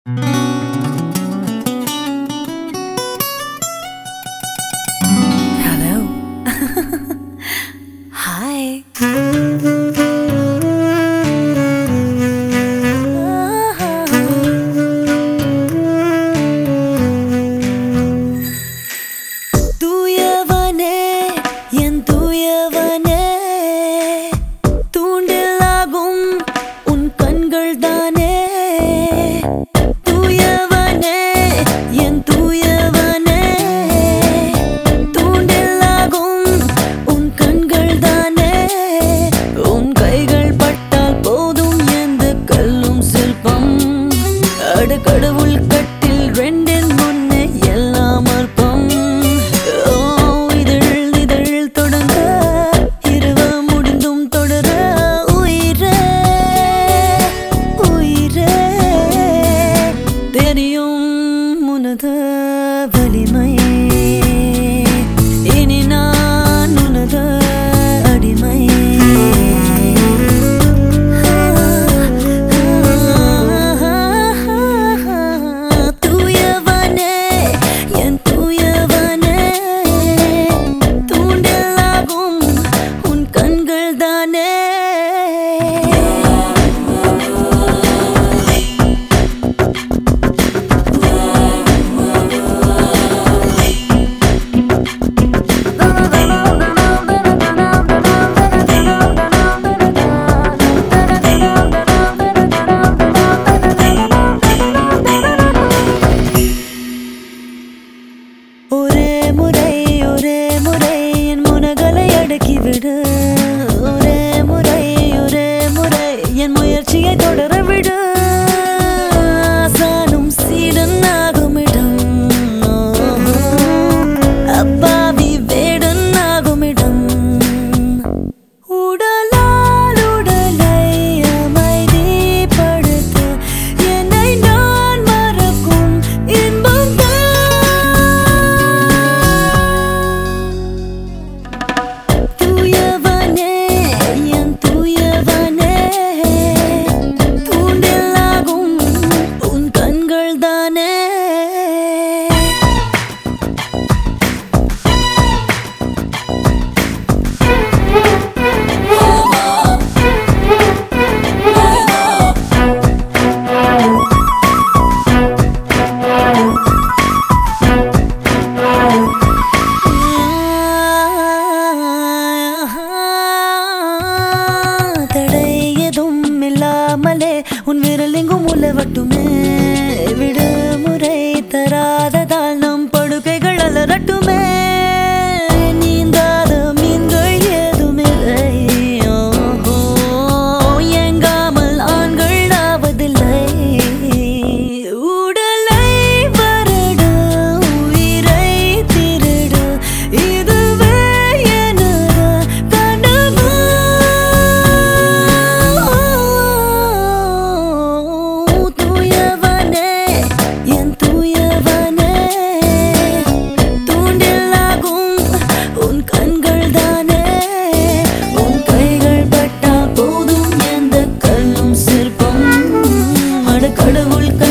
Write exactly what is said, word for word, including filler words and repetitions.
Hi. தூயவனே என் தூயவனே தூண்டிலாகும் உன் கண்கள் தானே தூயவனே என் தூயவனே தூண்டிலாகும் உன் கண்கள் தானே உன் கைகள் பட்டால் போதும் எந்த கல்லும் சிற்பம் அடுக்கடவுள் கட்டில் ரெண்டின் முன்னே எல்லாம் அற்பம் இதழ் இதழ் தொடங்க இரவு முடிந்தும் தொடர உயிரே உயிரே தெரியும் உனது வலிமை இனி நான் உனது அடிமை தூயவனே என் தூயவனே தூண்டிலாகும் உன் கண்கள் தானே ஒரே முறை ஒரே முறை என் முனகளை அடக்கிவிடு ஒரே முறை ஒரே முறை என் முயற்சியை தொடர விடு சானும் சீடன் ஆகுமிடம் அப்பாவி வேடன் ஆகுமிடம் உடலால் உடலை அமைதிப்படுத்த என்னை நான் மறக்கும் இன்பம் தூயவனே என் தூயவனே தூண்டிலாகும் உன் கண்கள் தானே தடை எதுவும் இல்லாமலே உன் விரலெங்கும் உலவட்டுமே விடுமுறை தராததால் நம் படுக்கைகள் அலரட்டுமே நீந்தாத மீன்கள் ஏதுமில்லை எங்காமல் ஆண்கள் ஆவதில்லை உடலை வருடு உயிரை திருடு இதுவே எனது கனவு தூயவனே என் தூயவனே தூண்டிலாகும் உன் கண்கள் தானே உன் கைகள் பட்டா போதும் எந்த கல்லும் சிற்பம் அட கடவுள்